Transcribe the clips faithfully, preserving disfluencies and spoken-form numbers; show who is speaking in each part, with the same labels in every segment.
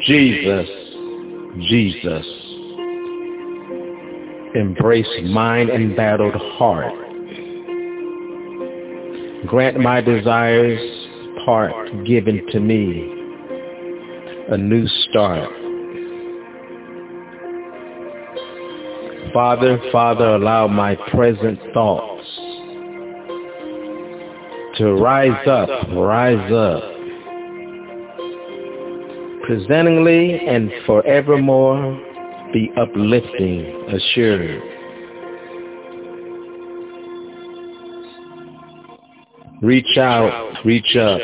Speaker 1: Jesus, Jesus. Embrace mine embattled heart. Grant my desires part given to me, a new start. Father, Father, allow my present thoughts to rise up, rise up, presentingly and forevermore be uplifting, assured. Reach out, reach up.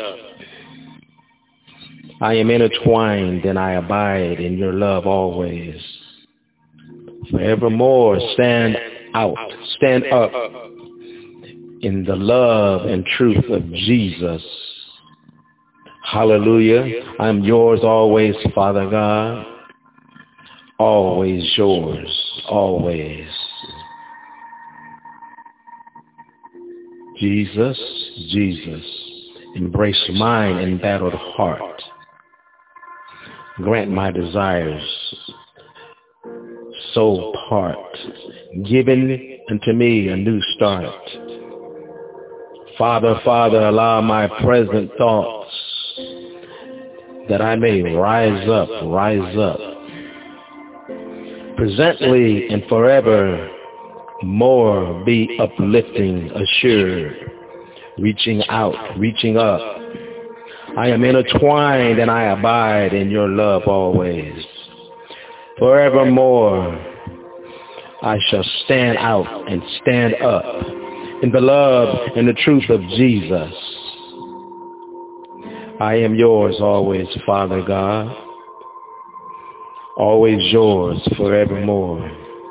Speaker 1: I am intertwined and I abide in your love always. Forevermore stand out, stand up in the love and truth of Jesus. Hallelujah. I'm yours always, Father God. Always yours, always. Jesus, Jesus, embrace mine embattled heart. Grant my desires, soul part, given unto me a new start. Father, Father, allow my present thoughts that I may rise up, rise up, presently and forever more be uplifting, assured, reaching out, reaching up. I am intertwined and I abide in your love always. Forevermore I shall stand out and stand up in the love and the truth of Jesus. I am yours always, Father God. Always yours forevermore.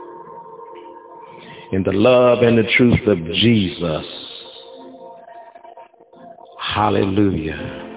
Speaker 1: In the love and the truth of Jesus. Hallelujah.